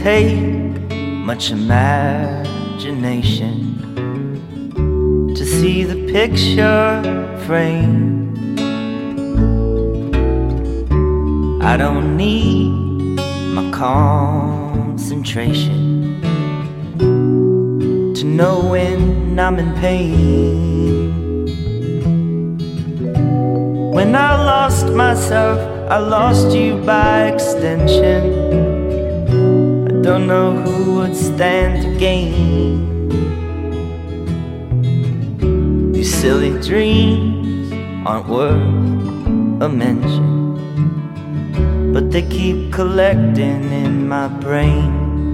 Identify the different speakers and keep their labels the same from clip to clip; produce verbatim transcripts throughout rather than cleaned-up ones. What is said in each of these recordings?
Speaker 1: take much imagination to see the picture frame. I don't need my concentration to know when I'm in pain. When I lost myself, I lost you by extension. I don't know who would stand to gain. These silly dreams aren't worth a mention, but they keep collecting in my brain.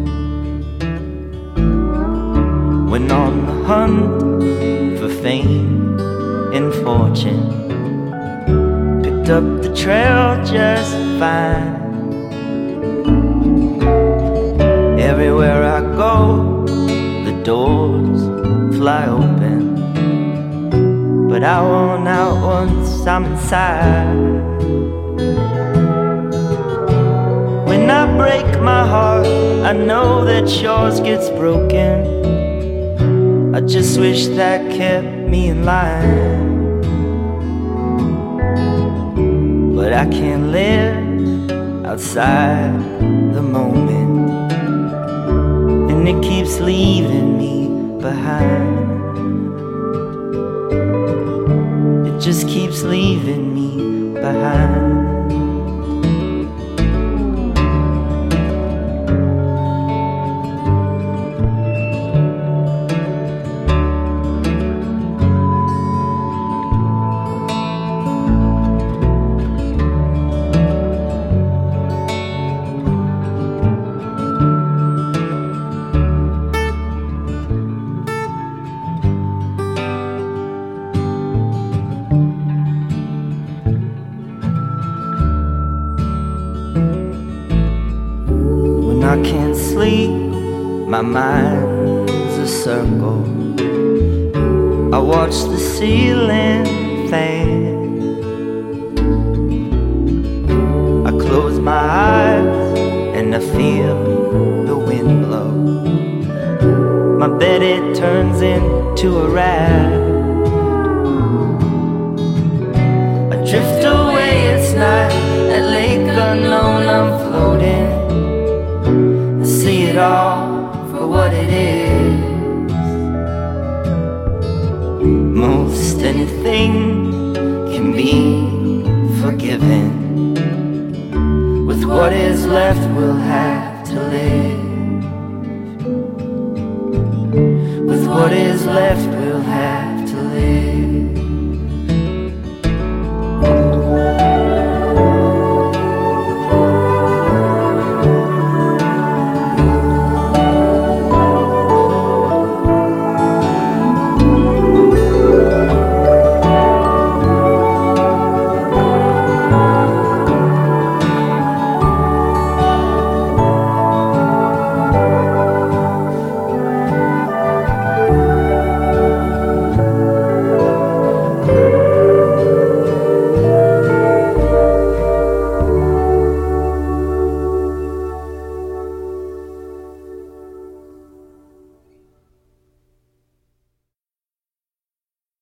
Speaker 1: When on the hunt for fame and fortune, picked up the trail just fine. Everywhere I go, the doors fly open, but I won't out once I'm inside. When I break my heart, I know that yours gets broken. I just wish that kept me in line. But I can't live outside the moment, and it keeps leaving me behind. It just keeps leaving me behind. I can't sleep, my mind's a circle. I watch the ceiling fan. I close my eyes and I feel the wind blow. My bed, it turns into a raft. I drift away, it's night, at lake unknown I'm floating. See it all for what it is. Most anything can be forgiven. With what is left, we'll have to live. With what is left, we'll have to live.